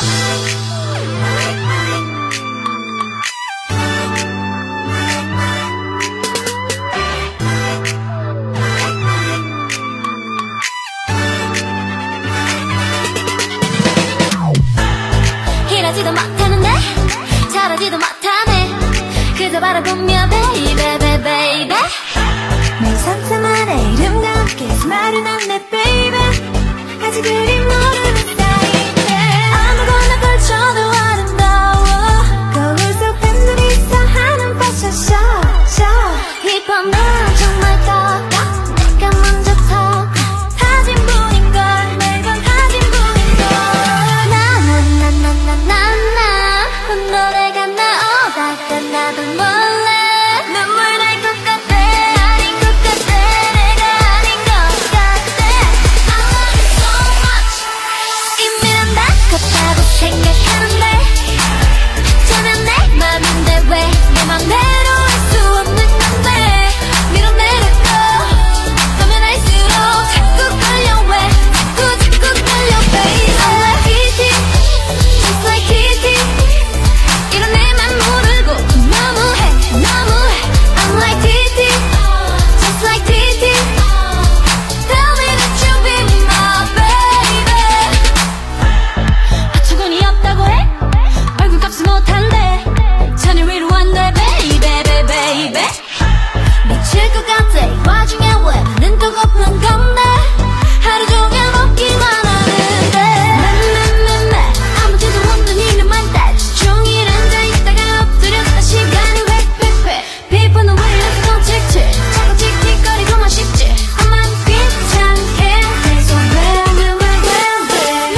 이러지도 못하는데 잘하지도 못하네 그저 바라보며 baby baby baby 매일 상상만의 이름과 함께 말은 안내 baby 아직 그리 모르는 사이인데 아무거나 걸쳐도 아름다워 거울 속 팬들이서 하는 패션쇼 힙합은 정말 똑같 내가 먼저 터 사진뿐인걸 매번 사진뿐인걸 나나나나나나 노래가 나오다가 나도 몰래 눈물 날 것 같아 아닌 것 같아 내가 아닌 것 같아 I love you so much 이미 난 다 컸다고 생각하는데 저면 내 맘인데 왜 내 맘대로 할 수 없는 건데 밀어내려도 가면 할수록 자꾸 끌려 왜 자꾸 끌려 baby I like TT just like TT 이런 내 맘 모르고 너무해 I'm like TT just like TT tell me that you be my baby 어처구니 없다고 해? 얼굴값을 못한대 천일 위로 한대 baby baby baby 미칠 것 같아 이 와중에 왜 눈 뜨고 고픈 건데 하루 종일 먹기만 하는데 맘맘맘맘 아무데도 없는 이름만 따지 종일 앉아있다가 엎드렸다 시간이 획획획 피부는 왜 이렇게 덩칠칠 자꾸 틱틱거리고만 싶지 엄만 귀찮게 계속 왜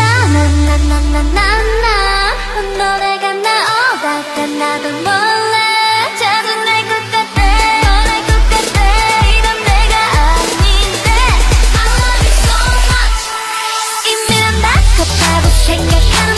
나나나나나나 노래가 나오다가 나도 몰래 짜증날 것 같아 너랄 것 같아 이런 내가 아닌데 I love you so much 이미 난 다 컸다고 생각하는